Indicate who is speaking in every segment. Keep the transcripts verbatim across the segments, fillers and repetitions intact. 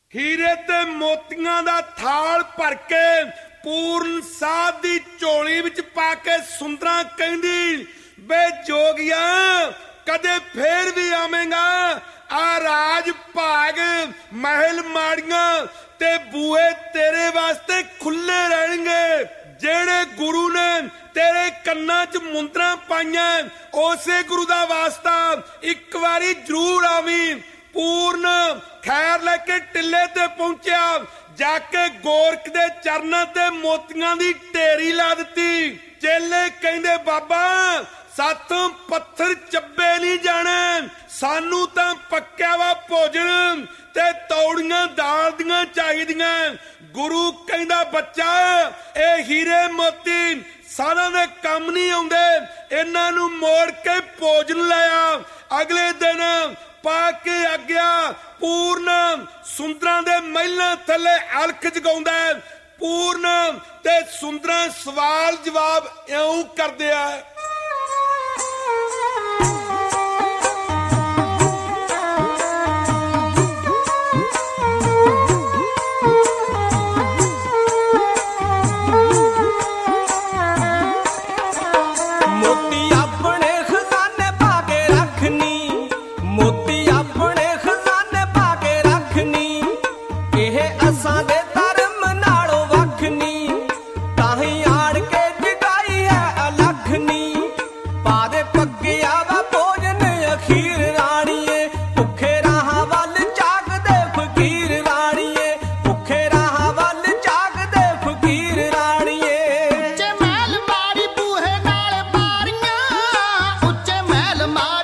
Speaker 1: हीरे ते मोतियां दा थाल भर के पूर्ण साध दी झोली विच पा के सुंदरा कहंदी बे जोगिया कदे फेर भी आवेंगा। आ राज भाग महल माड़ियां ते बूहे तेरे वास्ते खुले रहणगे। जेड़े गुरु ने तेरे कन्ना च मुंदरा पाइया उसे गुरु दा वास्ता एक बारी जरूर आवी। पूर्ण खैर लेके टिले ते पहुंचा, जाके गोरख दे चरनां ते मोतियां दी ढेरी ला दिती। चेले कहंदे बाबा साथों पत्थर चब्बे नहीं जाने, सानू तां पक्या वा भोजन ते तौड़ियां दाल दियां चाहीदियां। गुरु कहंदा बच्चा ए हीरे मोती सारा दे काम नहीं आउंदे, इन्हां नू मोड़ के भोजन लाया। अगले दिन पाके आग्या पूर्ण सुंदरा दे महलां थले अलख जगाउंदा। पूर्ण ते सुंदरा सवाल जवाब इउं करदे आ।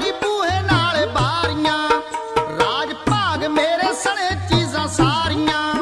Speaker 2: मेरे सने चीज़ां सारियां